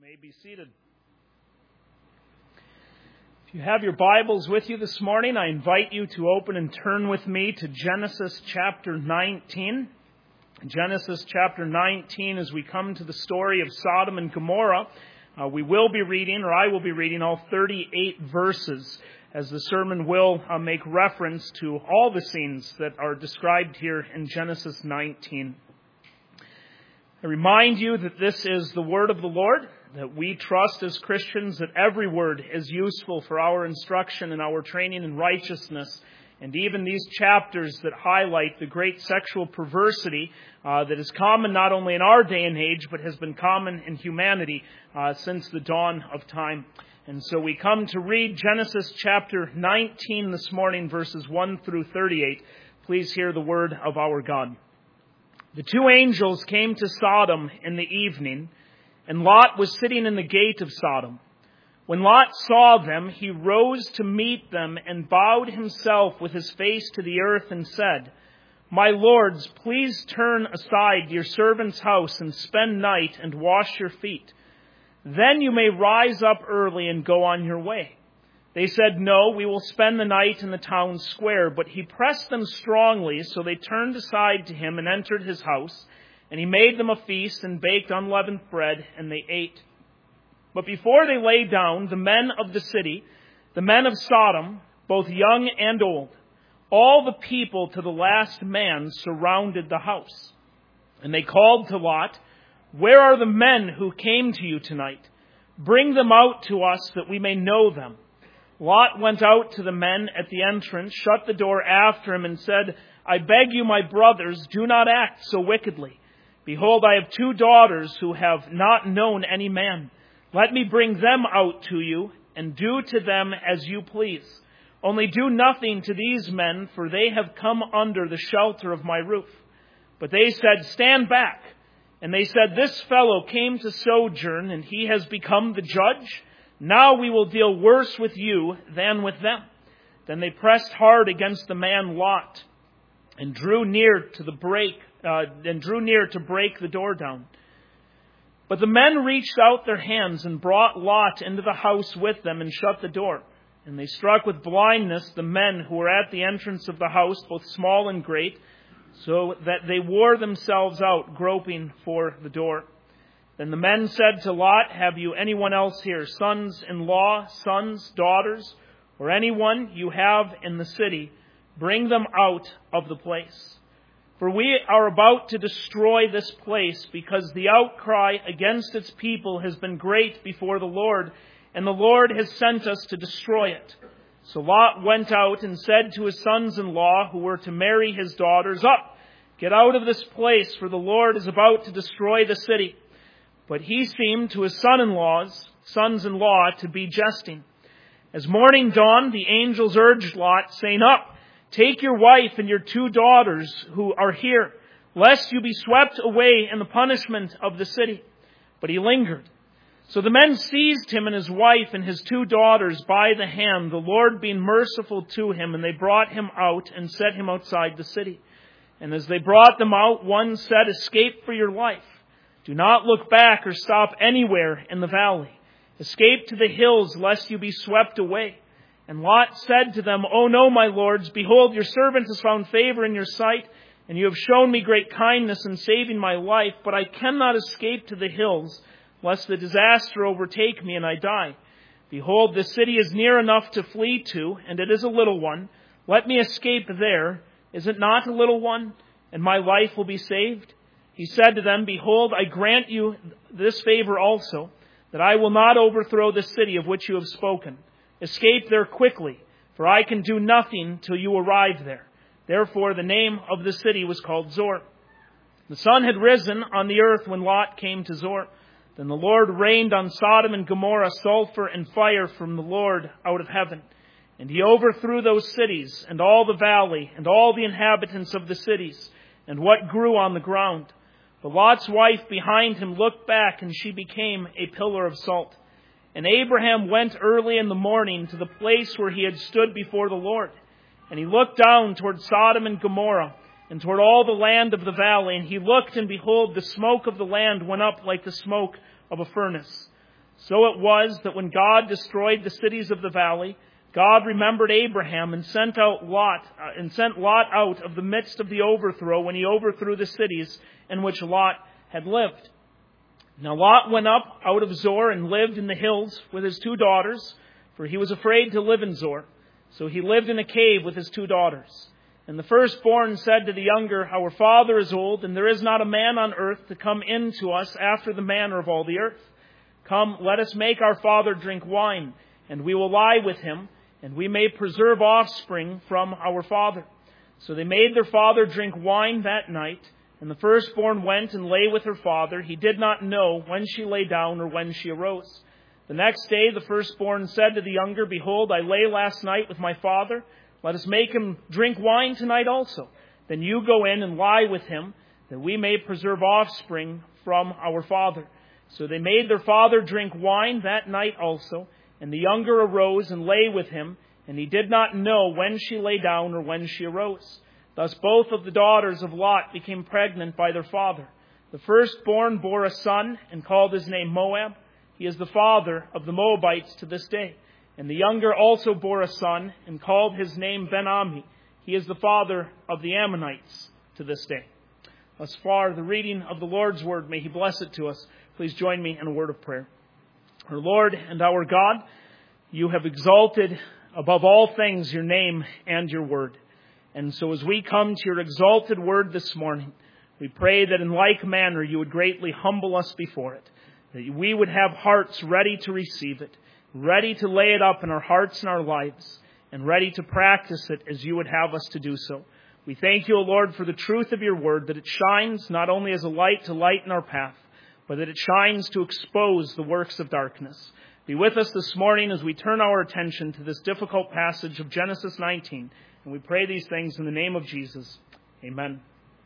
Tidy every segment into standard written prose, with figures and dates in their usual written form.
may be seated. If you have your Bibles with you this morning, I invite you to open and turn with me to Genesis chapter 19. Genesis chapter 19, as we come to the story of Sodom and Gomorrah, I will be reading all 38 verses, as the sermon will make reference to all the scenes that are described here in Genesis 19. I remind you that this is the word of the Lord, that we trust as Christians that every word is useful for our instruction and our training in righteousness. And even these chapters that highlight the great sexual perversity that is common not only in our day and age, but has been common in humanity since the dawn of time. And so we come to read Genesis chapter 19 this morning, verses 1 through 38. Please hear the word of our God. The two angels came to Sodom in the evening, and Lot was sitting in the gate of Sodom. When Lot saw them, he rose to meet them and bowed himself with his face to the earth and said, "My lords, please turn aside your servant's house and spend night and wash your feet. Then you may rise up early and go on your way." They said, "No, we will spend the night in the town square." But he pressed them strongly, so they turned aside to him and entered his house. And he made them a feast and baked unleavened bread, and they ate. But before they lay down, the men of the city, the men of Sodom, both young and old, all the people to the last man, surrounded the house. And they called to Lot, "Where are the men who came to you tonight? Bring them out to us that we may know them." Lot went out to the men at the entrance, shut the door after him, and said, "I beg you, my brothers, do not act so wickedly. Behold, I have 2 daughters who have not known any man. Let me bring them out to you, and do to them as you please. Only do nothing to these men, for they have come under the shelter of my roof." But they said, "Stand back." And they said, "This fellow came to sojourn, and he has become the judge. Now we will deal worse with you than with them." Then they pressed hard against the man Lot, and drew near to break the door down. But the men reached out their hands and brought Lot into the house with them and shut the door. And they struck with blindness the men who were at the entrance of the house, both small and great, so that they wore themselves out, groping for the door. Then the men said to Lot, "Have you anyone else here, sons-in-law, sons, daughters, or anyone you have in the city? Bring them out of the place. For we are about to destroy this place, because the outcry against its people has been great before the Lord, and the Lord has sent us to destroy it." So Lot went out and said to his sons-in-law, who were to marry his daughters, "Up, get out of this place, for the Lord is about to destroy the city." But he seemed to his sons-in-law to be jesting. As morning dawned, the angels urged Lot, saying, "Up, take your wife and your 2 daughters who are here, lest you be swept away in the punishment of the city." But he lingered. So the men seized him and his wife and his 2 daughters by the hand, the Lord being merciful to him, and they brought him out and set him outside the city. And as they brought them out, one said, "Escape for your life. Do not look back or stop anywhere in the valley. Escape to the hills, lest you be swept away." And Lot said to them, "Oh no, my lords, behold, your servant has found favor in your sight, and you have shown me great kindness in saving my life, but I cannot escape to the hills, lest the disaster overtake me and I die. Behold, the city is near enough to flee to, and it is a little one. Let me escape there. Is it not a little one? And my life will be saved?" He said to them, "Behold, I grant you this favor also, that I will not overthrow the city of which you have spoken. Escape there quickly, for I can do nothing till you arrive there." Therefore the name of the city was called Zor. The sun had risen on the earth when Lot came to Zor. Then the Lord rained on Sodom and Gomorrah sulfur and fire from the Lord out of heaven. And he overthrew those cities, and all the valley, and all the inhabitants of the cities, and what grew on the ground. But Lot's wife behind him looked back, and she became a pillar of salt. And Abraham went early in the morning to the place where he had stood before the Lord. And he looked down toward Sodom and Gomorrah, and toward all the land of the valley. And he looked, and behold, the smoke of the land went up like the smoke of a furnace. So it was that when God destroyed the cities of the valley, God remembered Abraham and sent Lot out of the midst of the overthrow when he overthrew the cities in which Lot had lived. Now Lot went up out of Zoar and lived in the hills with his 2 daughters, for he was afraid to live in Zoar. So he lived in a cave with his 2 daughters. And the firstborn said to the younger, Our father is old, and there is not a man on earth to come in to us after the manner of all the earth. Come, let us make our father drink wine, and we will lie with him, and we may preserve offspring from our father. So they made their father drink wine that night, and the firstborn went and lay with her father. He did not know when she lay down or when she arose. The next day the firstborn said to the younger, Behold, I lay last night with my father. Let us make him drink wine tonight also. Then you go in and lie with him, that we may preserve offspring from our father. So they made their father drink wine that night also, and the younger arose and lay with him, and he did not know when she lay down or when she arose. Thus both of the daughters of Lot became pregnant by their father. The firstborn bore a son and called his name Moab. He is the father of the Moabites to this day. And the younger also bore a son and called his name Ben-Ammi. He is the father of the Ammonites to this day. Thus far, the reading of the Lord's word. May he bless it to us. Please join me in a word of prayer. Our Lord and our God, you have exalted above all things your name and your word. And so as we come to your exalted word this morning, we pray that in like manner you would greatly humble us before it, that we would have hearts ready to receive it, ready to lay it up in our hearts and our lives, and ready to practice it as you would have us to do so. We thank you, O Lord, for the truth of your word, that it shines not only as a light to lighten our path, but that it shines to expose the works of darkness. Be with us this morning as we turn our attention to this difficult passage of Genesis 19. And we pray these things in the name of Jesus. Amen.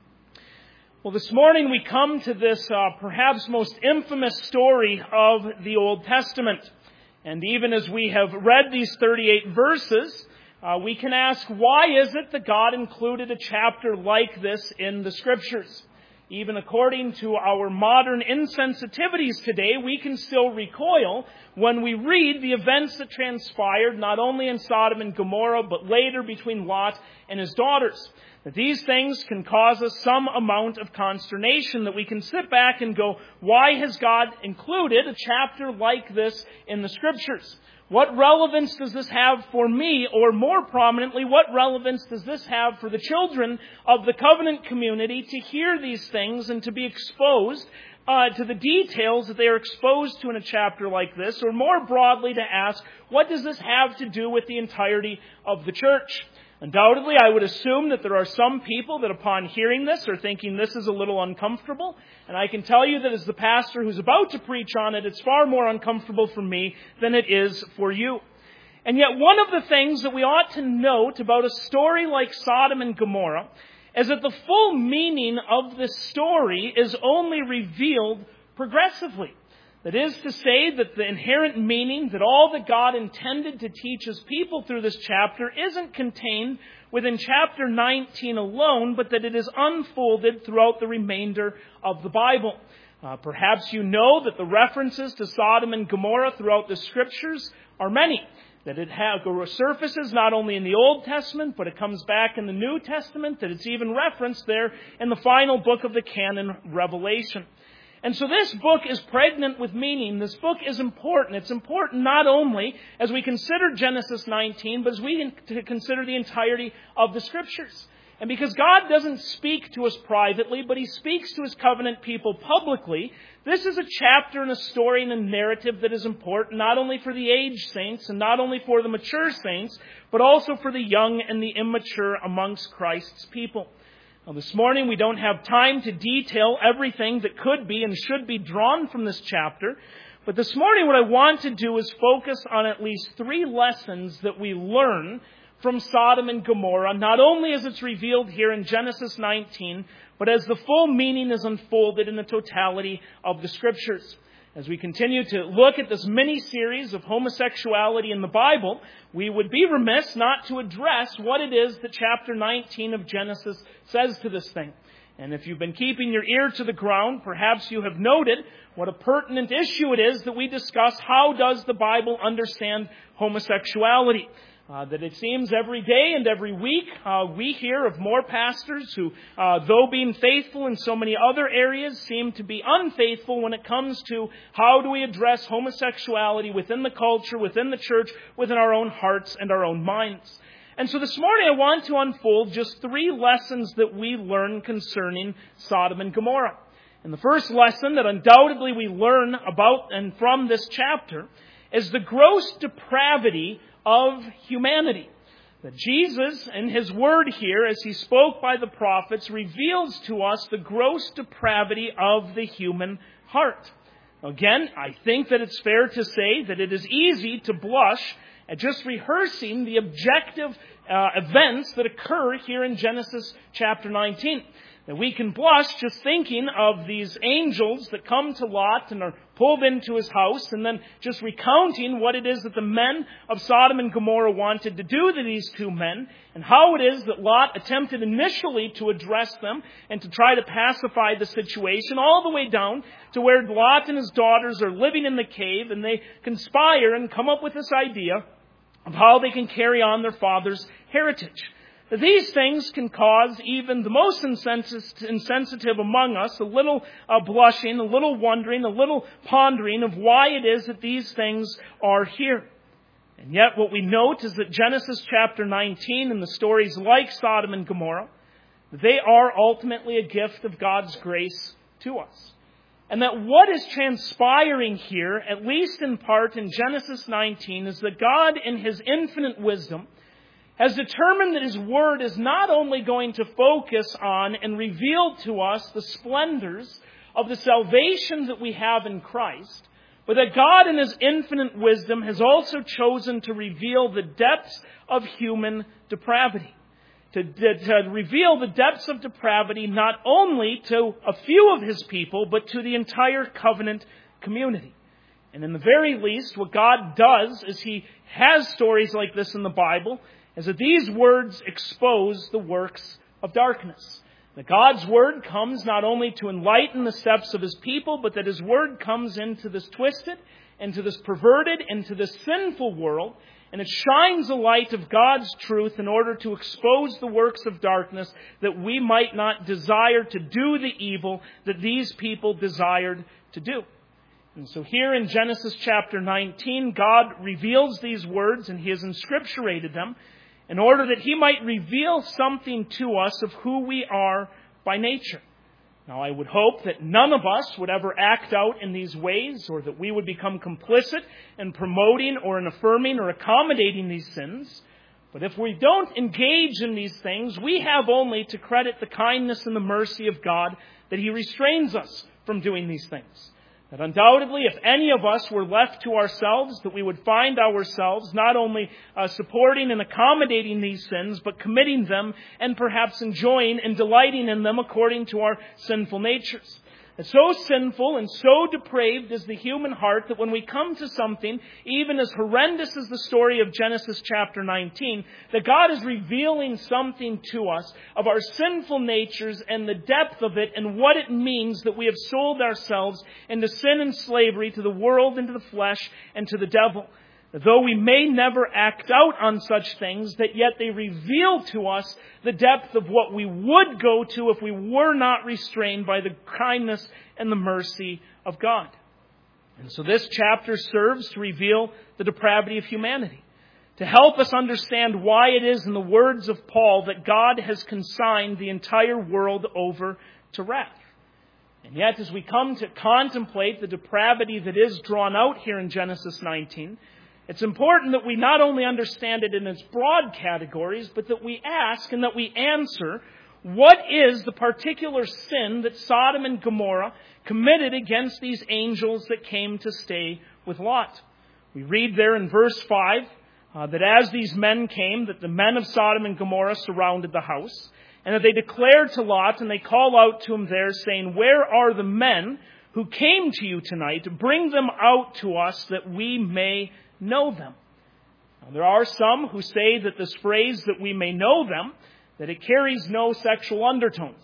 Well, this morning we come to this perhaps most infamous story of the Old Testament. And even as we have read these 38 verses, we can ask, why is it that God included a chapter like this in the Scriptures? Even according to our modern insensitivities today, we can still recoil when we read the events that transpired not only in Sodom and Gomorrah, but later between Lot and his daughters. That these things can cause us some amount of consternation, that we can sit back and go, why has God included a chapter like this in the Scriptures? What relevance does this have for me? Or more prominently, what relevance does this have for the children of the covenant community to hear these things and to be exposed to the details that they are exposed to in a chapter like this? Or more broadly to ask, what does this have to do with the entirety of the church? Undoubtedly, I would assume that there are some people that upon hearing this are thinking this is a little uncomfortable. And I can tell you that as the pastor who's about to preach on it, it's far more uncomfortable for me than it is for you. And yet one of the things that we ought to note about a story like Sodom and Gomorrah is that the full meaning of this story is only revealed progressively. That is to say that the inherent meaning that all that God intended to teach his people through this chapter isn't contained within chapter 19 alone, but that it is unfolded throughout the remainder of the Bible. Perhaps you know that the references to Sodom and Gomorrah throughout the Scriptures are many. That it surfaces not only in the Old Testament, but it comes back in the New Testament, that it's even referenced there in the final book of the canon, Revelation. And so this book is pregnant with meaning. This book is important. It's important not only as we consider Genesis 19, but as we consider the entirety of the Scriptures. And because God doesn't speak to us privately, but he speaks to his covenant people publicly, this is a chapter and a story and a narrative that is important not only for the aged saints and not only for the mature saints, but also for the young and the immature amongst Christ's people. Now, this morning we don't have time to detail everything that could be and should be drawn from this chapter. But this morning what I want to do is focus on at least 3 lessons that we learn from Sodom and Gomorrah, not only as it's revealed here in Genesis 19, but as the full meaning is unfolded in the totality of the Scriptures. As we continue to look at this mini-series of homosexuality in the Bible, we would be remiss not to address what it is that chapter 19 of Genesis says to this thing. And if you've been keeping your ear to the ground, perhaps you have noted what a pertinent issue it is that we discuss. How does the Bible understand homosexuality? That it seems every day and every week we hear of more pastors who, though being faithful in so many other areas, seem to be unfaithful when it comes to how do we address homosexuality within the culture, within the church, within our own hearts and our own minds. And so this morning I want to unfold just 3 lessons that we learn concerning Sodom and Gomorrah. And the first lesson that undoubtedly we learn about and from this chapter is the gross depravity of humanity. That Jesus, in His Word here, as He spoke by the prophets, reveals to us the gross depravity of the human heart. Again, I think that it's fair to say that it is easy to blush at just rehearsing the objective events that occur here in Genesis chapter 19. That we can blush just thinking of these angels that come to Lot and are pulled into his house, and then just recounting what it is that the men of Sodom and Gomorrah wanted to do to these 2 men, and how it is that Lot attempted initially to address them and to try to pacify the situation, all the way down to where Lot and his daughters are living in the cave, and they conspire and come up with this idea of how they can carry on their father's heritage. These things can cause even the most insensitive among us a little blushing, a little wondering, a little pondering of why it is that these things are here. And yet what we note is that Genesis chapter 19 and the stories like Sodom and Gomorrah, they are ultimately a gift of God's grace to us. And that what is transpiring here, at least in part in Genesis 19, is that God in His infinite wisdom has determined that His Word is not only going to focus on and reveal to us the splendors of the salvation that we have in Christ, but that God in His infinite wisdom has also chosen to reveal the depths of human depravity. To reveal the depths of depravity not only to a few of His people, but to the entire covenant community. And in the very least, what God does is He has stories like this in the Bible, is that these words expose the works of darkness. That God's Word comes not only to enlighten the steps of His people, but that His Word comes into this twisted, into this perverted, into this sinful world, and it shines a light of God's truth in order to expose the works of darkness, that we might not desire to do the evil that these people desired to do. And so here in Genesis chapter 19, God reveals these words, and He has inscripturated them in order that He might reveal something to us of who we are by nature. Now, I would hope that none of us would ever act out in these ways, or that we would become complicit in promoting or in affirming or accommodating these sins. But if we don't engage in these things, we have only to credit the kindness and the mercy of God that He restrains us from doing these things. That undoubtedly, if any of us were left to ourselves, that we would find ourselves not only supporting and accommodating these sins, but committing them and perhaps enjoying and delighting in them according to our sinful natures. And so sinful and so depraved is the human heart that when we come to something, even as horrendous as the story of Genesis chapter 19, that God is revealing something to us of our sinful natures and the depth of it and what it means that we have sold ourselves into sin and slavery to the world and to the flesh and to the devil. Though we may never act out on such things, that yet they reveal to us the depth of what we would go to if we were not restrained by the kindness and the mercy of God. And so this chapter serves to reveal the depravity of humanity, to help us understand why it is, in the words of Paul, that God has consigned the entire world over to wrath. And yet, as we come to contemplate the depravity that is drawn out here in Genesis 19, it's important that we not only understand it in its broad categories, but that we ask and that we answer, what is the particular sin that Sodom and Gomorrah committed against these angels that came to stay with Lot? We read there in verse 5 that as these men came, that the men of Sodom and Gomorrah surrounded the house, and that they declared to Lot, and they call out to him there, saying, "Where are the men who came to you tonight? Bring them out to us that we may know them." Now, there are some who say that this phrase, that we may know them, that it carries no sexual undertones.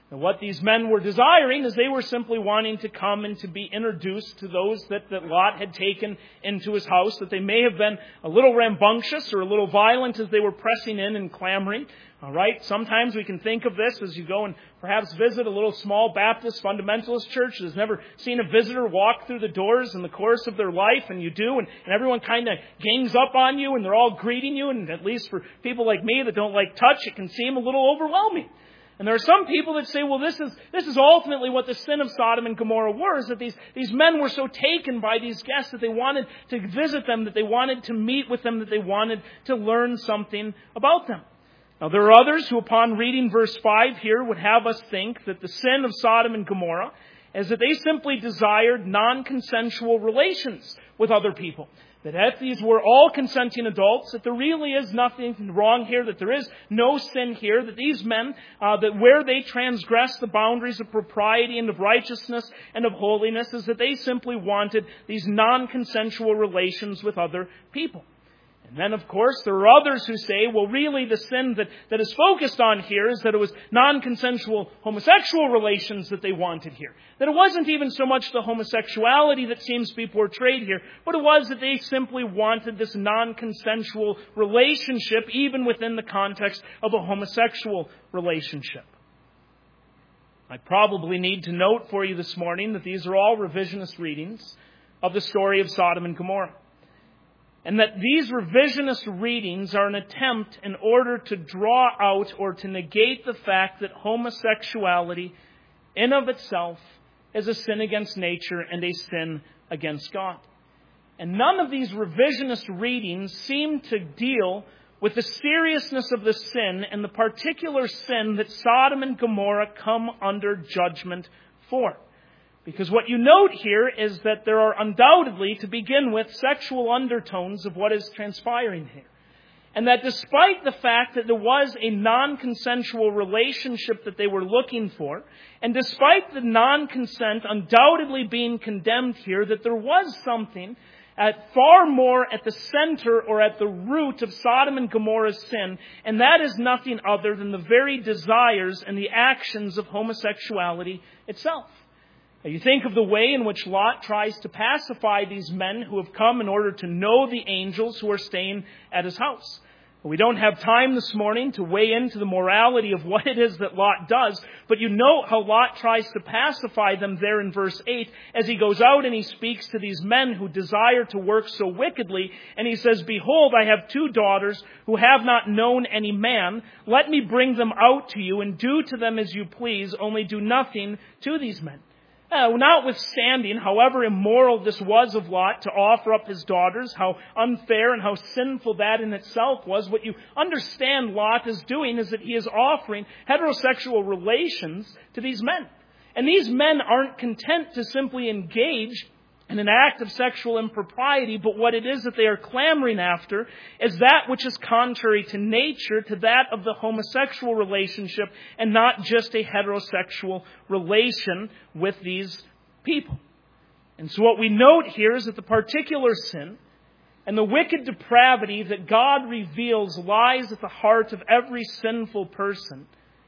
And what these men were desiring is they were simply wanting to come and to be introduced to those that Lot had taken into his house, that they may have been a little rambunctious or a little violent as they were pressing in and clamoring. All right, sometimes we can think of this as you go and perhaps visit a little small Baptist fundamentalist church that has never seen a visitor walk through the doors in the course of their life, and you do, and everyone kind of gangs up on you and they're all greeting you, and at least for people like me that don't like touch, it can seem a little overwhelming. And there are some people that say, well, this is ultimately what the sin of Sodom and Gomorrah were, is that these men were so taken by these guests that they wanted to visit them, that they wanted to meet with them, that they wanted to learn something about them. Now, there are others who, upon reading verse 5 here, would have us think that the sin of Sodom and Gomorrah is that they simply desired non-consensual relations with other people. That these were all consenting adults, that there really is nothing wrong here, that there is no sin here, that these men, that where they transgress the boundaries of propriety and of righteousness and of holiness, is that they simply wanted these non-consensual relations with other people. And then, of course, there are others who say, well, really the sin that is focused on here is that it was non-consensual homosexual relations that they wanted here. That it wasn't even so much the homosexuality that seems to be portrayed here, but it was that they simply wanted this non-consensual relationship, even within the context of a homosexual relationship. I probably need to note for you this morning that these are all revisionist readings of the story of Sodom and Gomorrah. And that these revisionist readings are an attempt in order to draw out or to negate the fact that homosexuality in of itself is a sin against nature and a sin against God. And none of these revisionist readings seem to deal with the seriousness of the sin and the particular sin that Sodom and Gomorrah come under judgment for. Because what you note here is that there are undoubtedly, to begin with, sexual undertones of what is transpiring here. And that despite the fact that there was a non-consensual relationship that they were looking for, and despite the non-consent undoubtedly being condemned here, that there was something far more at the center or at the root of Sodom and Gomorrah's sin, and that is nothing other than the very desires and the actions of homosexuality itself. You think of the way in which Lot tries to pacify these men who have come in order to know the angels who are staying at his house. We don't have time this morning to weigh into the morality of what it is that Lot does, but you note how Lot tries to pacify them there in verse 8 as he goes out and he speaks to these men who desire to work so wickedly, and he says, "Behold, I have 2 daughters who have not known any man. Let me bring them out to you and do to them as you please, only do nothing to these men." Notwithstanding, however immoral this was of Lot to offer up his daughters, how unfair and how sinful that in itself was, what you understand Lot is doing is that he is offering heterosexual relations to these men. And these men aren't content to simply engage in an act of sexual impropriety, but what it is that they are clamoring after is that which is contrary to nature, to that of the homosexual relationship, and not just a heterosexual relation with these people. And so what we note here is that the particular sin and the wicked depravity that God reveals lies at the heart of every sinful person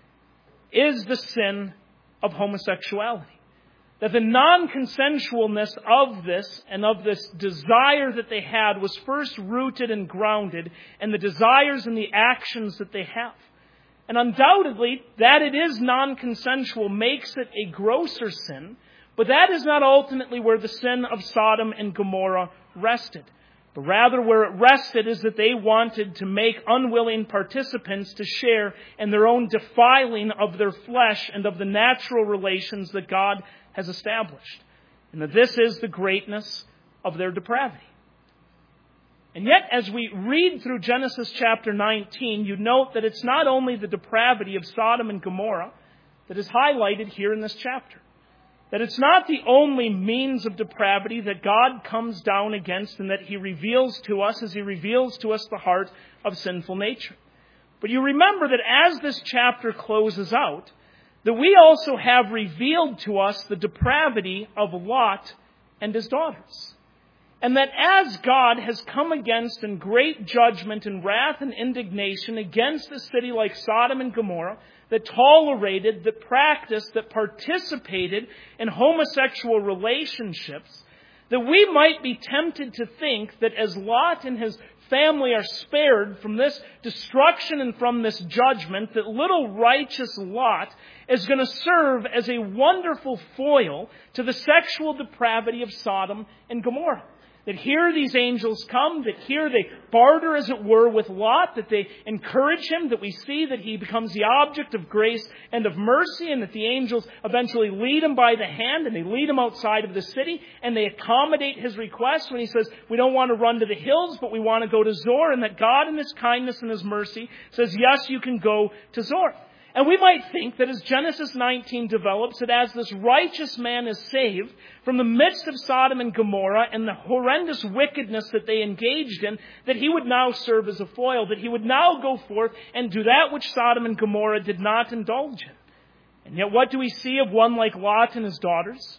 is the sin of homosexuality. That the non-consensualness of this and of this desire that they had was first rooted and grounded in the desires and the actions that they have. And undoubtedly, that it is non-consensual makes it a grosser sin, but that is not ultimately where the sin of Sodom and Gomorrah rested. But rather where it rested is that they wanted to make unwilling participants to share in their own defiling of their flesh and of the natural relations that God has established. And that this is the greatness of their depravity. And yet, as we read through Genesis chapter 19, you note that it's not only the depravity of Sodom and Gomorrah that is highlighted here in this chapter. That it's not the only means of depravity that God comes down against and that He reveals to us as He reveals to us the heart of sinful nature. But you remember that as this chapter closes out, that we also have revealed to us the depravity of Lot and his daughters. And that as God has come against in great judgment and wrath and indignation against a city like Sodom and Gomorrah, that tolerated, that practiced, that participated in homosexual relationships, that we might be tempted to think that as Lot and his family are spared from this destruction and from this judgment, that little righteous Lot is going to serve as a wonderful foil to the sexual depravity of Sodom and Gomorrah. That here these angels come, that here they barter, as it were, with Lot, that they encourage him, that we see that he becomes the object of grace and of mercy, and that the angels eventually lead him by the hand, and they lead him outside of the city, and they accommodate his request when he says, we don't want to run to the hills, but we want to go to Zor, and that God in His kindness and His mercy says, yes, you can go to Zor. And we might think that as Genesis 19 develops, that as this righteous man is saved from the midst of Sodom and Gomorrah and the horrendous wickedness that they engaged in, that he would now serve as a foil, that he would now go forth and do that which Sodom and Gomorrah did not indulge in. And yet what do we see of one like Lot and his daughters?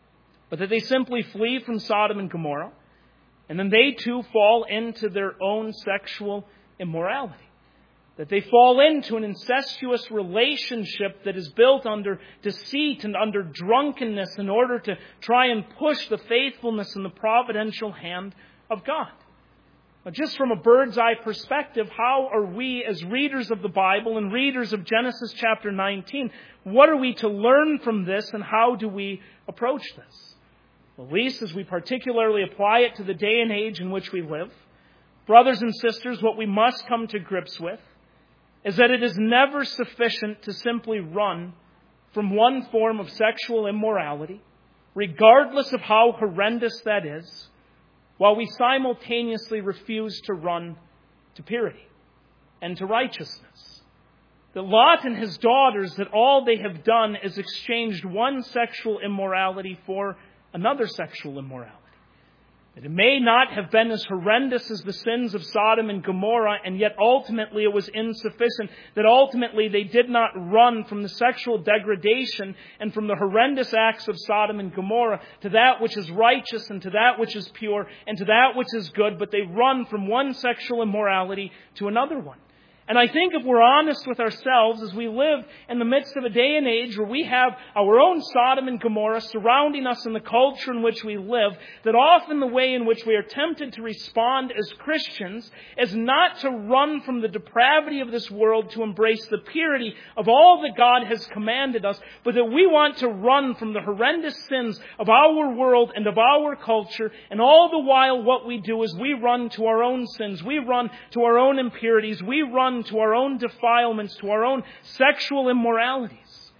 But that they simply flee from Sodom and Gomorrah, and then they too fall into their own sexual immorality. That they fall into an incestuous relationship that is built under deceit and under drunkenness in order to try and push the faithfulness and the providential hand of God. Now, just from a bird's eye perspective, how are we as readers of the Bible and readers of Genesis chapter 19, what are we to learn from this and how do we approach this? Well, at least as we particularly apply it to the day and age in which we live, brothers and sisters, what we must come to grips with is that it is never sufficient to simply run from one form of sexual immorality, regardless of how horrendous that is, while we simultaneously refuse to run to purity and to righteousness. That Lot and his daughters, that all they have done is exchanged one sexual immorality for another sexual immorality. That it may not have been as horrendous as the sins of Sodom and Gomorrah, and yet ultimately it was insufficient. That ultimately they did not run from the sexual degradation and from the horrendous acts of Sodom and Gomorrah to that which is righteous and to that which is pure and to that which is good, but they run from one sexual immorality to another one. And I think if we're honest with ourselves as we live in the midst of a day and age where we have our own Sodom and Gomorrah surrounding us in the culture in which we live, that often the way in which we are tempted to respond as Christians is not to run from the depravity of this world to embrace the purity of all that God has commanded us, but that we want to run from the horrendous sins of our world and of our culture, and all the while what we do is we run to our own sins, we run to our own impurities, we run to our own defilements, to our own sexual immoralities.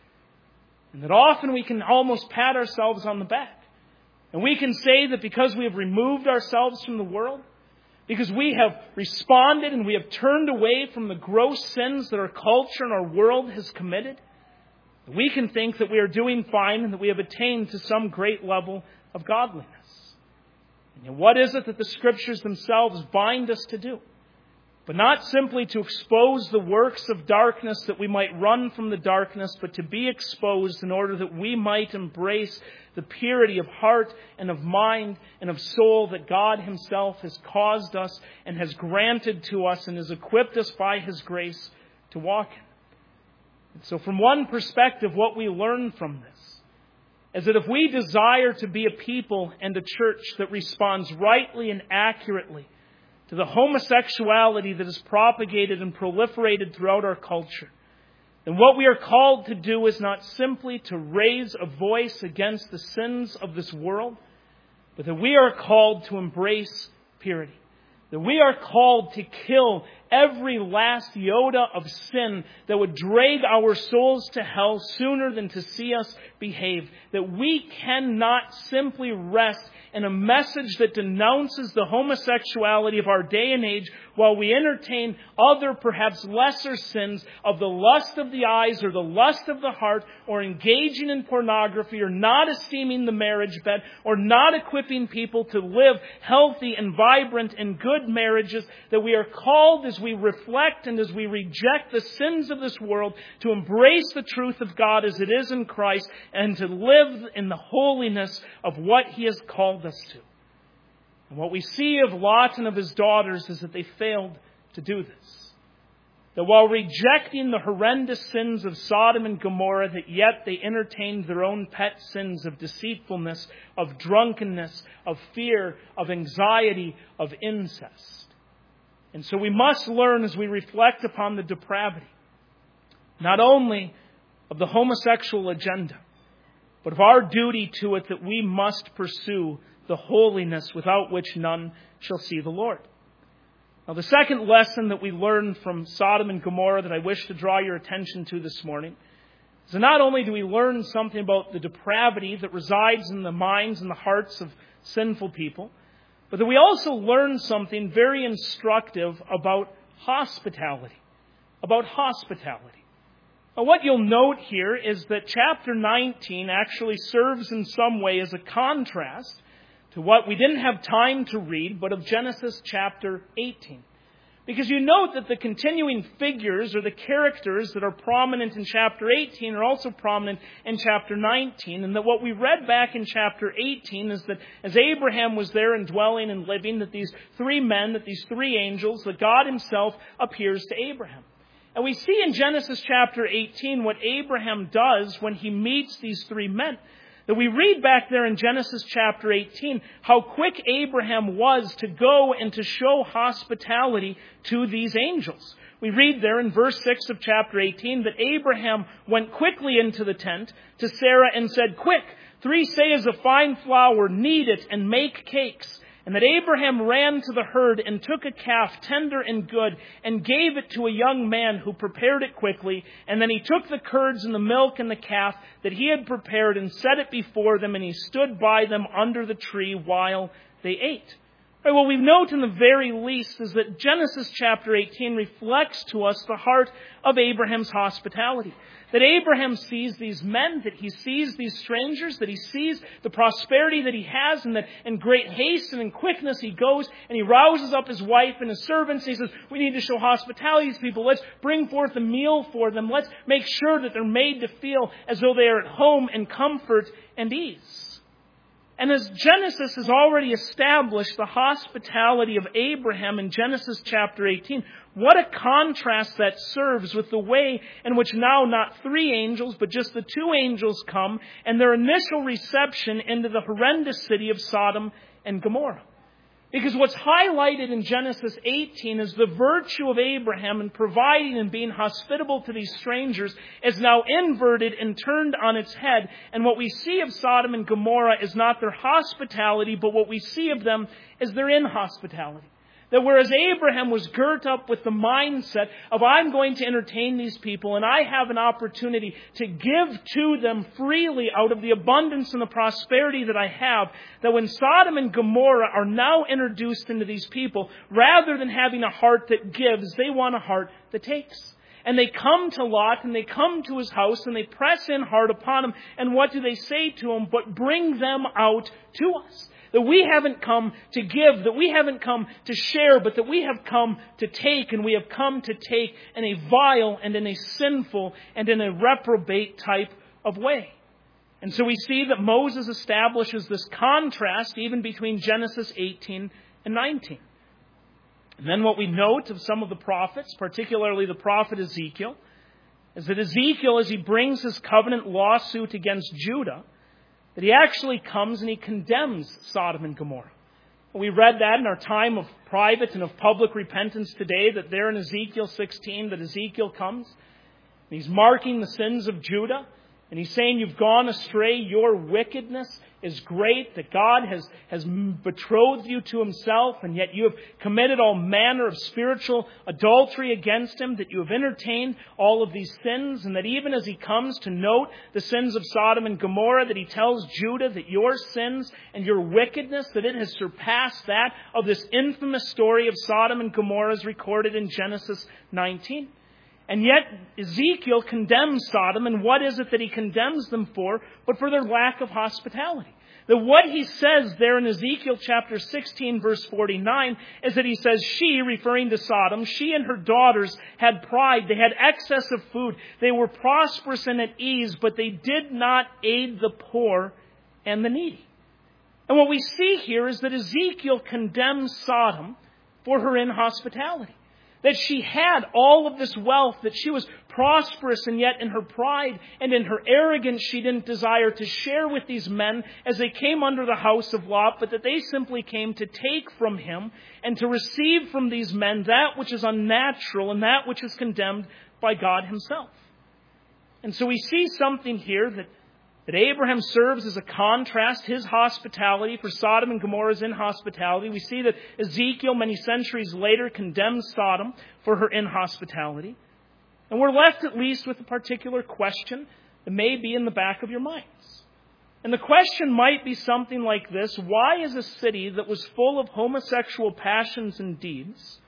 And that often we can almost pat ourselves on the back. And we can say that because we have removed ourselves from the world, because we have responded and we have turned away from the gross sins that our culture and our world has committed, we can think that we are doing fine and that we have attained to some great level of godliness. And what is it that the Scriptures themselves bind us to do? But not simply to expose the works of darkness that we might run from the darkness, but to be exposed in order that we might embrace the purity of heart and of mind and of soul that God Himself has caused us and has granted to us and has equipped us by His grace to walk in. And so from one perspective, what we learn from this is that if we desire to be a people and a church that responds rightly and accurately to the homosexuality that is propagated and proliferated throughout our culture, then what we are called to do is not simply to raise a voice against the sins of this world, but that we are called to embrace purity. That we are called to kill every last iota of sin that would drag our souls to hell sooner than to see us behave. That we cannot simply rest in a message that denounces the homosexuality of our day and age while we entertain other, perhaps lesser sins of the lust of the eyes or the lust of the heart, or engaging in pornography, or not esteeming the marriage bed, or not equipping people to live healthy and vibrant and good marriages. That we are called, as we reflect and as we reject the sins of this world, to embrace the truth of God as it is in Christ and to live in the holiness of what He has called us to. And what we see of Lot and of his daughters is that they failed to do this. That while rejecting the horrendous sins of Sodom and Gomorrah, that yet they entertained their own pet sins of deceitfulness, of drunkenness, of fear, of anxiety, of incest. And so we must learn as we reflect upon the depravity, not only of the homosexual agenda, but of our duty to it, that we must pursue the holiness without which none shall see the Lord. Now, the second lesson that we learn from Sodom and Gomorrah that I wish to draw your attention to this morning is that not only do we learn something about the depravity that resides in the minds and the hearts of sinful people, but that we also learn something very instructive about hospitality. About hospitality. Now, what you'll note here is that chapter 19 actually serves in some way as a contrast to what we didn't have time to read, but of Genesis chapter 18. Because you note that the continuing figures or the characters that are prominent in chapter 18 are also prominent in chapter 19. And that what we read back in chapter 18 is that as Abraham was there and dwelling and living, that these three men, that these three angels, that God himself appears to Abraham. And we see in Genesis chapter 18 what Abraham does when he meets these three men. That we read back there in Genesis chapter 18 how quick Abraham was to go and to show hospitality to these angels. We read there in verse 6 of chapter 18 that Abraham went quickly into the tent to Sarah and said, "Quick, 3 seahs of fine flour, knead it and make cakes." And that Abraham ran to the herd and took a calf, tender and good, and gave it to a young man who prepared it quickly. And then he took the curds and the milk and the calf that he had prepared and set it before them, and he stood by them under the tree while they ate. Right, well, we note in the very least is that Genesis chapter 18 reflects to us the heart of Abraham's hospitality. That Abraham sees these men, that he sees these strangers, that he sees the prosperity that he has, and that in great haste and in quickness he goes and he rouses up his wife and his servants. He says, "We need to show hospitality to these people. Let's bring forth a meal for them. Let's make sure that they're made to feel as though they are at home in comfort and ease." And as Genesis has already established the hospitality of Abraham in Genesis chapter 18, what a contrast that serves with the way in which now not 3 angels, but just the 2 angels come and their initial reception into the horrendous city of Sodom and Gomorrah. Because what's highlighted in Genesis 18 is the virtue of Abraham in providing and being hospitable to these strangers is now inverted and turned on its head. And what we see of Sodom and Gomorrah is not their hospitality, but what we see of them is their inhospitality. That whereas Abraham was girt up with the mindset of, I'm going to entertain these people and I have an opportunity to give to them freely out of the abundance and the prosperity that I have, that when Sodom and Gomorrah are now introduced into these people, rather than having a heart that gives, they want a heart that takes. And they come to Lot and they come to his house and they press in hard upon him. And what do they say to him? But bring them out to us. That we haven't come to give, that we haven't come to share, but that we have come to take, and we have come to take in a vile and in a sinful and in a reprobate type of way. And so we see that Moses establishes this contrast even between Genesis 18 and 19. And then what we note of some of the prophets, particularly the prophet Ezekiel, is that Ezekiel, as he brings his covenant lawsuit against Judah, that he actually comes and he condemns Sodom and Gomorrah. We read that in our time of private and of public repentance today, that there in Ezekiel 16, that Ezekiel comes and he's marking the sins of Judah. And he's saying, you've gone astray, your wickedness is great, that God has betrothed you to himself, and yet you have committed all manner of spiritual adultery against him, that you have entertained all of these sins, and that even as he comes to note the sins of Sodom and Gomorrah, that he tells Judah that your sins and your wickedness, that it has surpassed that of this infamous story of Sodom and Gomorrah as recorded in Genesis 19. And yet Ezekiel condemns Sodom, and what is it that he condemns them for, but for their lack of hospitality? That what he says there in Ezekiel chapter 16 verse 49 is that he says she, referring to Sodom, she and her daughters had pride, they had excess of food, they were prosperous and at ease, but they did not aid the poor and the needy. And what we see here is that Ezekiel condemns Sodom for her inhospitality. That she had all of this wealth, that she was prosperous, and yet in her pride and in her arrogance she didn't desire to share with these men as they came under the house of Lot, but that they simply came to take from him and to receive from these men that which is unnatural and that which is condemned by God himself. And so we see something here that Abraham serves as a contrast, his hospitality for Sodom and Gomorrah's inhospitality. We see that Ezekiel, many centuries later, condemns Sodom for her inhospitality. And we're left at least with a particular question that may be in the back of your minds. And the question might be something like this: why is a city that was full of homosexual passions and deeds,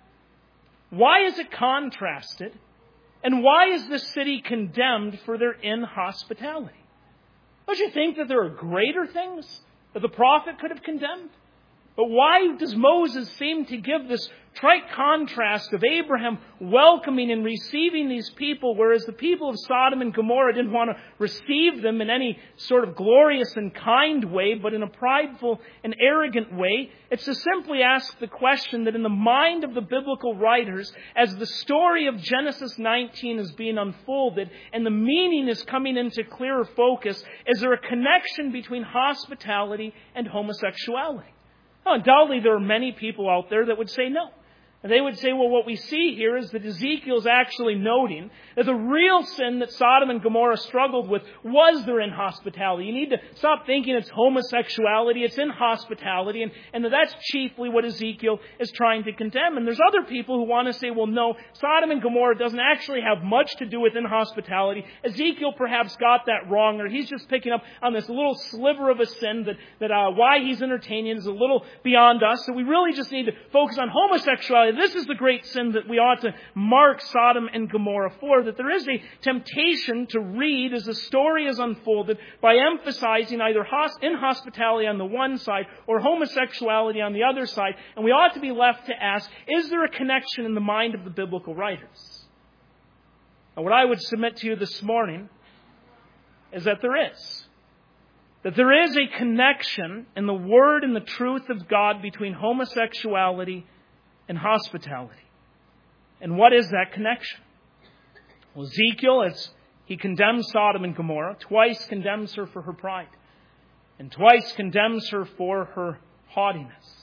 why is it contrasted? And why is this city condemned for their inhospitality? Don't you think that there are greater things that the prophet could have condemned? But why does Moses seem to give this trite contrast of Abraham welcoming and receiving these people, whereas the people of Sodom and Gomorrah didn't want to receive them in any sort of glorious and kind way, but in a prideful and arrogant way? It's to simply ask the question that in the mind of the biblical writers, as the story of Genesis 19 is being unfolded and the meaning is coming into clearer focus, is there a connection between hospitality and homosexuality? Undoubtedly, there are many people out there that would say no. And they would say, well, what we see here is that Ezekiel is actually noting that the real sin that Sodom and Gomorrah struggled with was their inhospitality. You need to stop thinking it's homosexuality, it's inhospitality, and that's chiefly what Ezekiel is trying to condemn. And there's other people who want to say, well, no, Sodom and Gomorrah doesn't actually have much to do with inhospitality. Ezekiel perhaps got that wrong, or he's just picking up on this little sliver of a sin that why he's entertaining is a little beyond us. So we really just need to focus on homosexuality. This is the great sin that we ought to mark Sodom and Gomorrah for, that there is a temptation to read as the story is unfolded by emphasizing either inhospitality on the one side or homosexuality on the other side. And we ought to be left to ask, is there a connection in the mind of the biblical writers? And what I would submit to you this morning is that there is. That there is a connection in the Word and the truth of God between homosexuality and hospitality. And what is that connection? Well, Ezekiel, as he condemns Sodom and Gomorrah, twice condemns her for her pride, and twice condemns her for her haughtiness.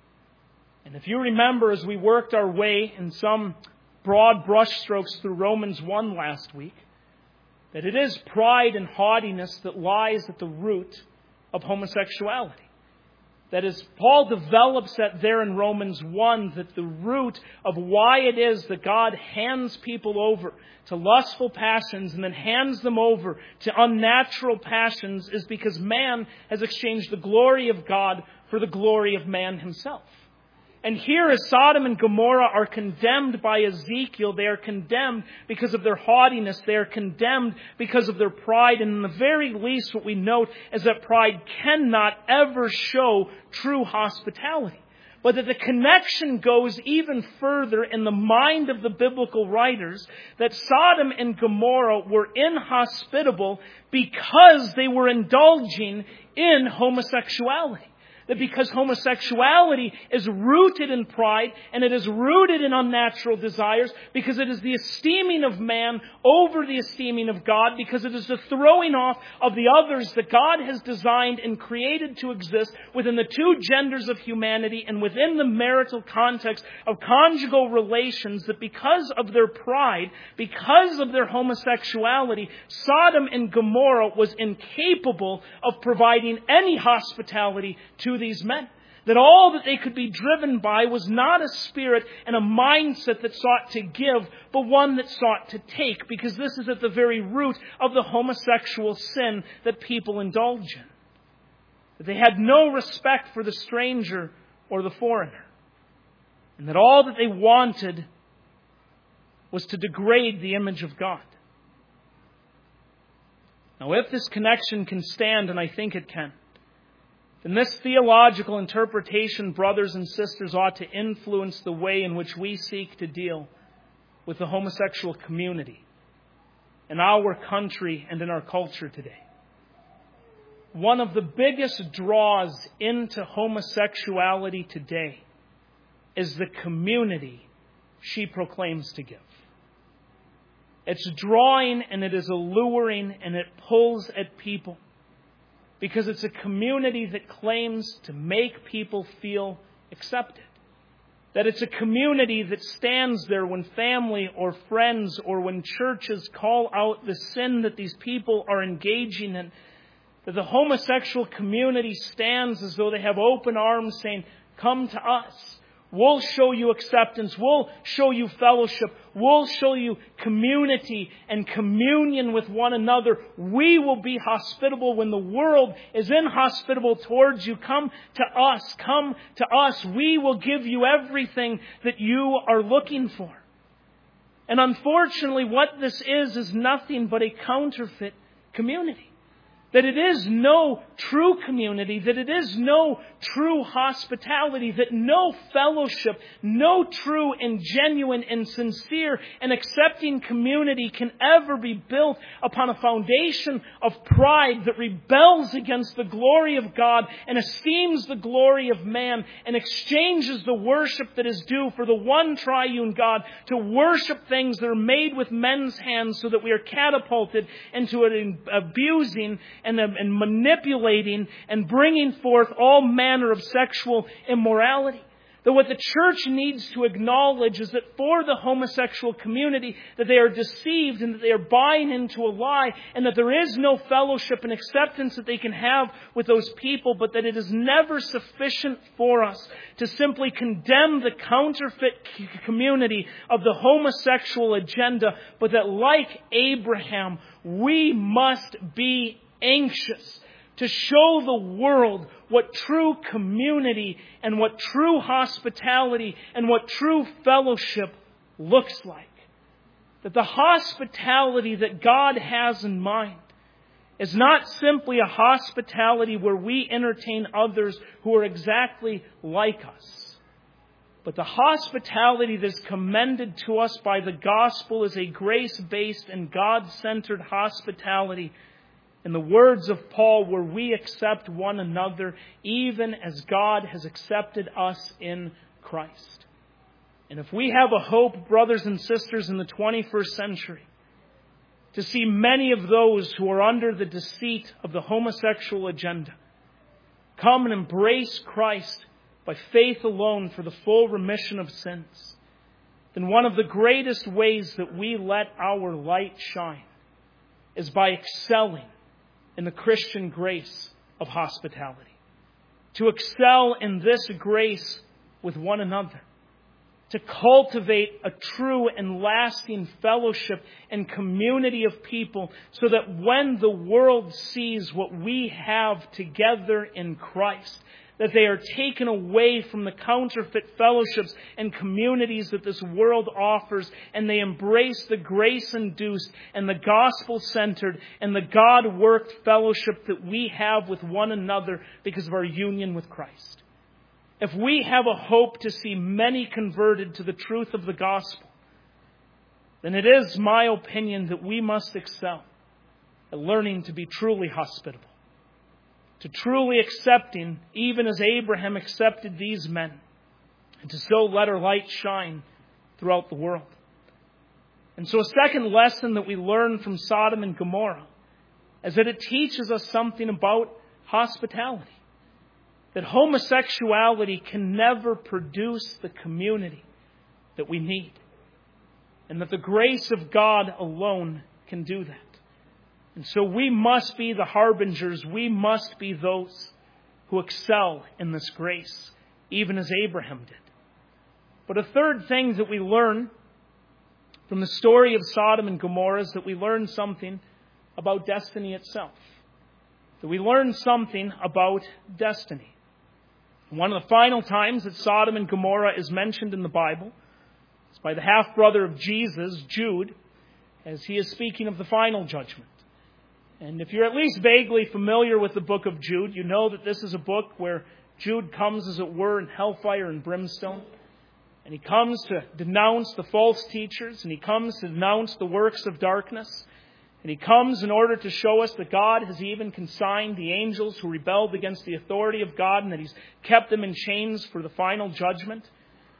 And if you remember, as we worked our way in some broad brushstrokes through Romans 1 last week, that it is pride and haughtiness that lies at the root of homosexuality. That as Paul develops that there in Romans 1, that the root of why it is that God hands people over to lustful passions and then hands them over to unnatural passions is because man has exchanged the glory of God for the glory of man himself. And here, as Sodom and Gomorrah are condemned by Ezekiel, they are condemned because of their haughtiness. They are condemned because of their pride. And in the very least, what we note is that pride cannot ever show true hospitality. But that the connection goes even further in the mind of the biblical writers, that Sodom and Gomorrah were inhospitable because they were indulging in homosexuality. That because homosexuality is rooted in pride and it is rooted in unnatural desires, because it is the esteeming of man over the esteeming of God, because it is the throwing off of the others that God has designed and created to exist within the two genders of humanity and within the marital context of conjugal relations, that because of their pride, because of their homosexuality, Sodom and Gomorrah was incapable of providing any hospitality to these men. That all that they could be driven by was not a spirit and a mindset that sought to give, but one that sought to take, because this is at the very root of the homosexual sin that people indulge in. That they had no respect for the stranger or the foreigner. And that all that they wanted was to degrade the image of God. Now, if this connection can stand, and I think it can, then this theological interpretation, brothers and sisters, ought to influence the way in which we seek to deal with the homosexual community in our country and in our culture today. One of the biggest draws into homosexuality today is the community she proclaims to give. It's drawing and it is alluring and it pulls at people because it's a community that claims to make people feel accepted. That it's a community that stands there when family or friends or when churches call out the sin that these people are engaging in. That the homosexual community stands as though they have open arms saying, "Come to us. We'll show you acceptance. We'll show you fellowship. We'll show you community and communion with one another. We will be hospitable when the world is inhospitable towards you. Come to us. Come to us. We will give you everything that you are looking for." And unfortunately, what this is nothing but a counterfeit community. That it is no true community, that it is no true hospitality, that no fellowship, no true and genuine and sincere and accepting community can ever be built upon a foundation of pride that rebels against the glory of God and esteems the glory of man and exchanges the worship that is due for the one triune God to worship things that are made with men's hands so that we are catapulted into an abusing and manipulating and bringing forth all manner of sexual immorality. That what the church needs to acknowledge is that for the homosexual community, that they are deceived and that they are buying into a lie and that there is no fellowship and acceptance that they can have with those people, but that it is never sufficient for us to simply condemn the counterfeit community of the homosexual agenda, but that like Abraham, we must be anxious to show the world what true community and what true hospitality and what true fellowship looks like. That the hospitality that God has in mind is not simply a hospitality where we entertain others who are exactly like us. But the hospitality that is commended to us by the gospel is a grace-based and God-centered hospitality. In the words of Paul, where we accept one another even as God has accepted us in Christ. And if we have a hope, brothers and sisters, in the 21st century, to see many of those who are under the deceit of the homosexual agenda come and embrace Christ by faith alone for the full remission of sins, then one of the greatest ways that we let our light shine is by excelling in the Christian grace of hospitality. To excel in this grace with one another. To cultivate a true and lasting fellowship and community of people so that when the world sees what we have together in Christ, that they are taken away from the counterfeit fellowships and communities that this world offers, and they embrace the grace-induced and the gospel-centered and the God-worked fellowship that we have with one another because of our union with Christ. If we have a hope to see many converted to the truth of the gospel, then it is my opinion that we must excel at learning to be truly hospitable. To truly accepting, even as Abraham accepted these men, and to so let our light shine throughout the world. And so a second lesson that we learn from Sodom and Gomorrah is that it teaches us something about hospitality. That homosexuality can never produce the community that we need. And that the grace of God alone can do that. And so we must be the harbingers. We must be those who excel in this grace, even as Abraham did. But a third thing that we learn from the story of Sodom and Gomorrah is that we learn something about destiny itself. That we learn something about destiny. One of the final times that Sodom and Gomorrah is mentioned in the Bible is by the half-brother of Jesus, Jude, as he is speaking of the final judgment. And if you're at least vaguely familiar with the book of Jude, you know that this is a book where Jude comes, as it were, in hellfire and brimstone. And he comes to denounce the false teachers, and he comes to denounce the works of darkness. And he comes in order to show us that God has even consigned the angels who rebelled against the authority of God, and that He's kept them in chains for the final judgment.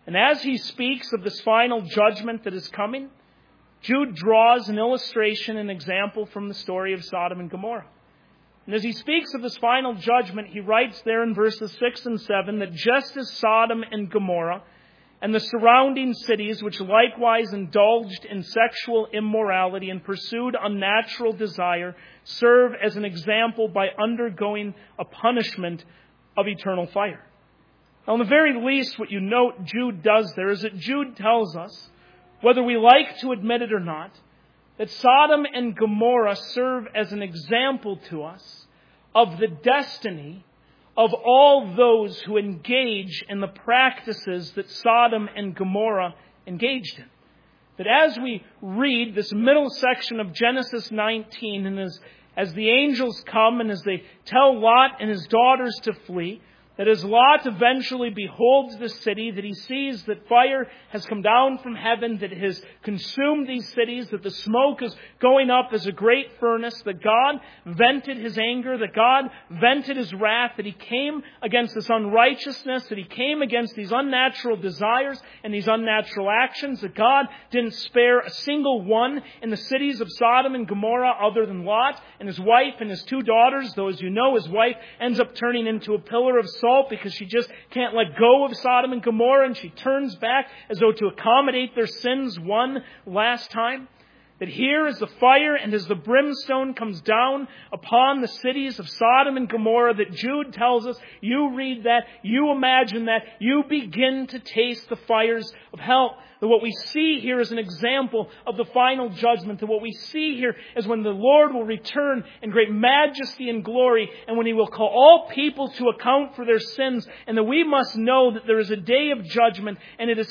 And as he speaks of this final judgment that is coming, Jude draws an illustration, an example from the story of Sodom and Gomorrah. And as he speaks of this final judgment, he writes there in verses 6 and 7 that just as Sodom and Gomorrah and the surrounding cities, which likewise indulged in sexual immorality and pursued unnatural desire, serve as an example by undergoing a punishment of eternal fire. Now, in the very least, what you note Jude does there is that Jude tells us, whether we like to admit it or not, that Sodom and Gomorrah serve as an example to us of the destiny of all those who engage in the practices that Sodom and Gomorrah engaged in. That as we read this middle section of Genesis 19, and as the angels come and as they tell Lot and his daughters to flee, that as Lot eventually beholds the city, that he sees that fire has come down from heaven, that it has consumed these cities, that the smoke is going up as a great furnace, that God vented His anger, that God vented His wrath, that He came against this unrighteousness, that He came against these unnatural desires and these unnatural actions, that God didn't spare a single one in the cities of Sodom and Gomorrah other than Lot and his wife and his two daughters, though as you know, his wife ends up turning into a pillar of salt because she just can't let go of Sodom and Gomorrah, and she turns back as though to accommodate their sins one last time. That here as the fire and as the brimstone comes down upon the cities of Sodom and Gomorrah, that Jude tells us, you read that, you imagine that, you begin to taste the fires of hell. That what we see here is an example of the final judgment. That what we see here is when the Lord will return in great majesty and glory, and when He will call all people to account for their sins, and that we must know that there is a day of judgment, and it is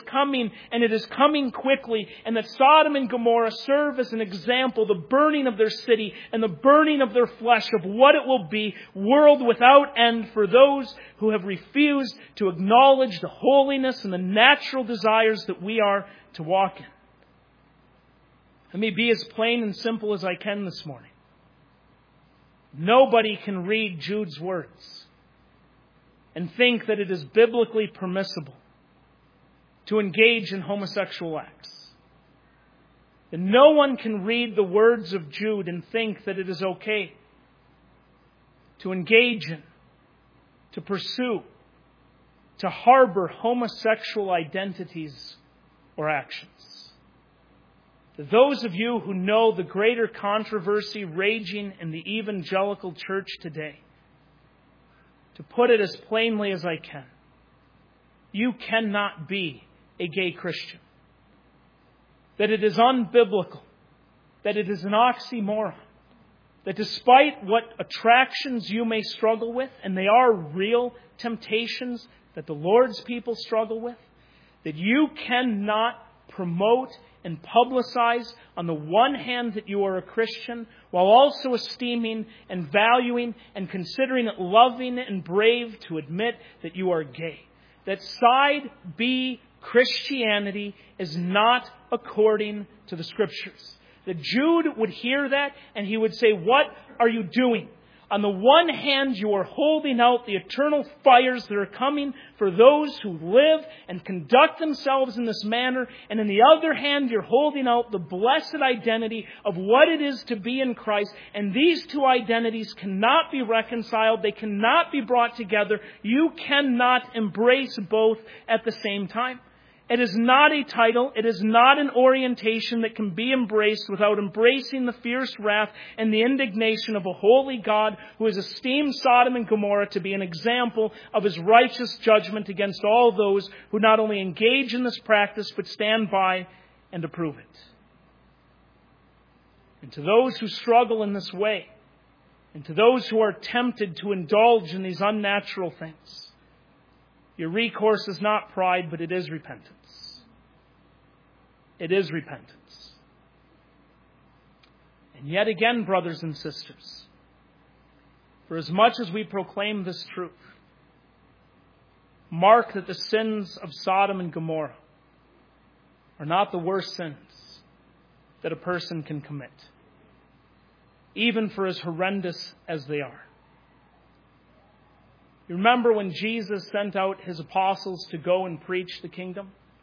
coming quickly, and that Sodom and Gomorrah serve as an example, the burning of their city and the burning of their flesh, of what it will be, world without end, for those who have refused to acknowledge the holiness and the natural desires that we are to walk in. Let me be as plain and simple as I can this morning. Nobody can read Jude's words and think that it is biblically permissible to engage in homosexual acts. And no one can read the words of Jude and think that it is okay to engage in, to pursue, to harbor homosexual identities or actions. To those of you who know the greater controversy raging in the evangelical church today, to put it as plainly as I can, you cannot be a gay Christian. That it is unbiblical, that it is an oxymoron, that despite what attractions you may struggle with, and they are real temptations that the Lord's people struggle with, that you cannot promote and publicize on the one hand that you are a Christian, while also esteeming and valuing and considering it loving and brave to admit that you are gay. That side B Christianity is not according to the Scriptures. That Jude would hear that and he would say, what are you doing? On the one hand, you are holding out the eternal fires that are coming for those who live and conduct themselves in this manner. And on the other hand, you're holding out the blessed identity of what it is to be in Christ. And these two identities cannot be reconciled. They cannot be brought together. You cannot embrace both at the same time. It is not a title. It is not an orientation that can be embraced without embracing the fierce wrath and the indignation of a holy God who has esteemed Sodom and Gomorrah to be an example of His righteous judgment against all those who not only engage in this practice but stand by and approve it. And to those who struggle in this way, and to those who are tempted to indulge in these unnatural things, your recourse is not pride, but it is repentance. It is repentance. And yet again, brothers and sisters, for as much as we proclaim this truth, mark that the sins of Sodom and Gomorrah are not the worst sins that a person can commit, even for as horrendous as they are. You remember when Jesus sent out His apostles to go and preach the kingdom?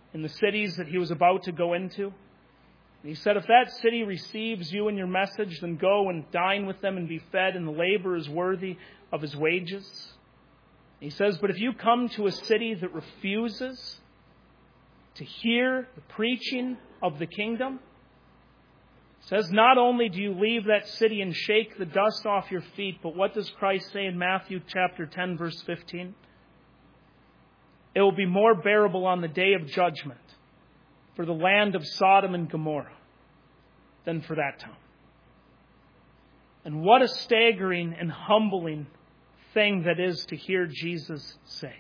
in the cities that he was about to go into. And he said, if that city receives you and your message, then go and dine with them and be fed, and the laborer is worthy of his wages. He says, but if you come to a city that refuses to hear the preaching of the kingdom, it says, not only do you leave that city and shake the dust off your feet, but what does Christ say in Matthew chapter 10, verse 15? It will be more bearable on the day of judgment for the land of Sodom and Gomorrah than for that town. And what a staggering and humbling thing that is to hear Jesus say.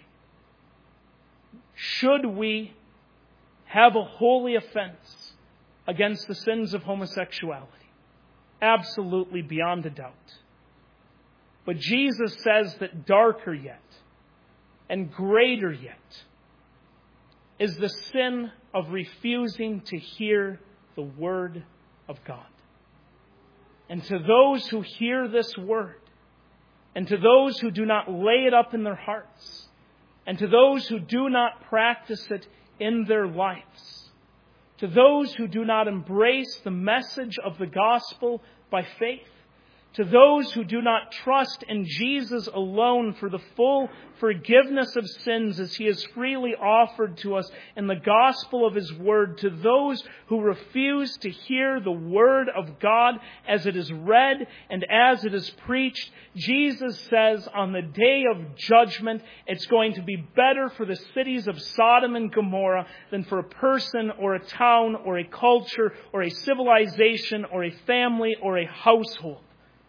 Should we have a holy offense against the sins of homosexuality? Absolutely, beyond a doubt. But Jesus says that darker yet and greater yet is the sin of refusing to hear the Word of God. And to those who hear this Word, and to those who do not lay it up in their hearts, and to those who do not practice it in their lives, to those who do not embrace the message of the gospel by faith, to those who do not trust in Jesus alone for the full forgiveness of sins as He has freely offered to us in the gospel of His Word, to those who refuse to hear the Word of God as it is read and as it is preached, Jesus says on the day of judgment, it's going to be better for the cities of Sodom and Gomorrah than for a person or a town or a culture or a civilization or a family or a household.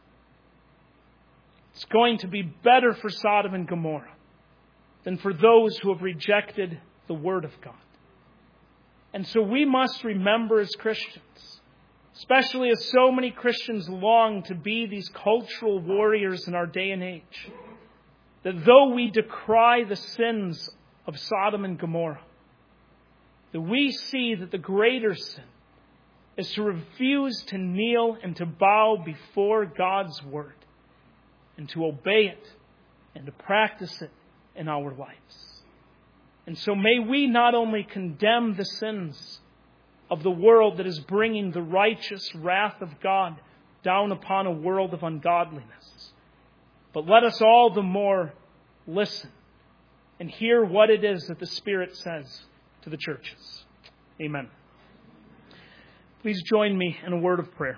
It's going to be better for Sodom and Gomorrah than for those who have rejected the Word of God. And so we must remember as Christians, especially as so many Christians long to be these cultural warriors in our day and age, that though we decry the sins of Sodom and Gomorrah, that we see that the greater sin is to refuse to kneel and to bow before God's Word, and to obey it, and to practice it in our lives. And so may we not only condemn the sins of the world that is bringing the righteous wrath of God down upon a world of ungodliness, but let us all the more listen and hear what it is that the Spirit says to the churches. Amen. Please join me in a word of prayer.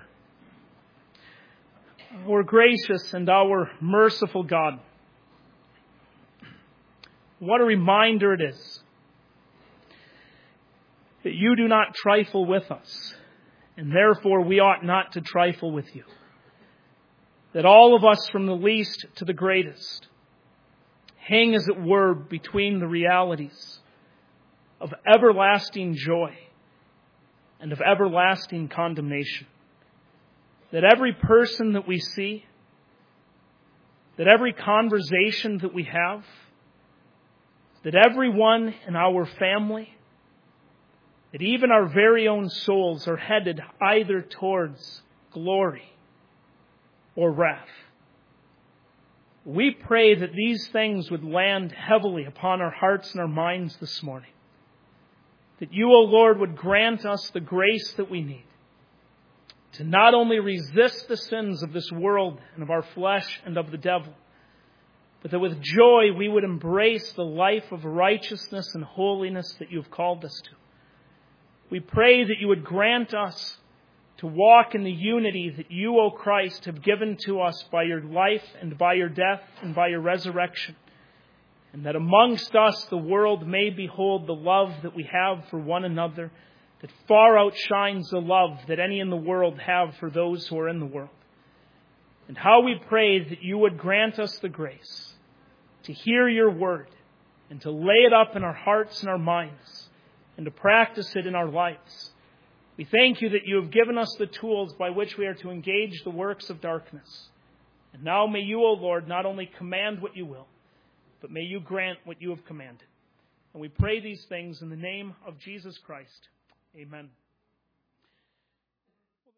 Our gracious and our merciful God, what a reminder it is that you do not trifle with us, and therefore we ought not to trifle with you. That all of us, from the least to the greatest, hang, as it were, between the realities of everlasting joy and of everlasting condemnation. That every person that we see, that every conversation that we have, that everyone in our family, that even our very own souls are headed either towards glory or wrath. We pray that these things would land heavily upon our hearts and our minds this morning. That you, O Lord, would grant us the grace that we need to not only resist the sins of this world and of our flesh and of the devil, but that with joy we would embrace the life of righteousness and holiness that you have called us to. We pray that you would grant us to walk in the unity that you, O Christ, have given to us by your life and by your death and by your resurrection, and that amongst us the world may behold the love that we have for one another, that far outshines the love that any in the world have for those who are in the world. And how we pray that you would grant us the grace to hear your word and to lay it up in our hearts and our minds and to practice it in our lives. We thank you that you have given us the tools by which we are to engage the works of darkness. And now may you, O Lord, not only command what you will, but may you grant what you have commanded. And we pray these things in the name of Jesus Christ. Amen.